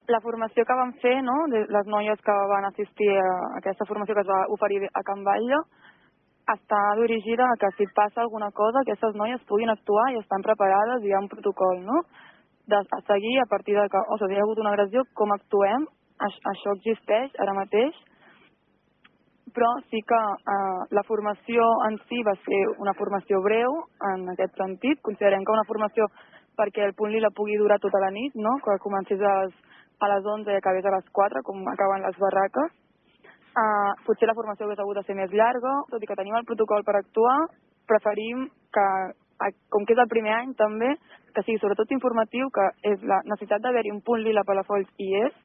La formació que vam fer, no, les noies que van assistir a aquesta formació que es va oferir a Can Batlle, està dirigida a que si passa alguna cosa, aquestes noies puguin actuar i estan preparades i hi ha un protocol, no? A seguir a partir de que, si hi ha hagut una agressió, com actuem, això existeix ara mateix, però sí que la formació en si va ser una formació breu, en aquest sentit. Considerem que una formació perquè el punt lila pugui durar tota la nit, no? Que comencés a les 11 i acabés a les 4, com acaben les barraques. Potser la formació hauria hagut de ser més llarga, tot i que tenim el protocol per actuar, preferim que, com que és el primer any també, que sigui sobretot informatiu, que és la necessitat d'haver-hi un punt lila a Palafolls i és,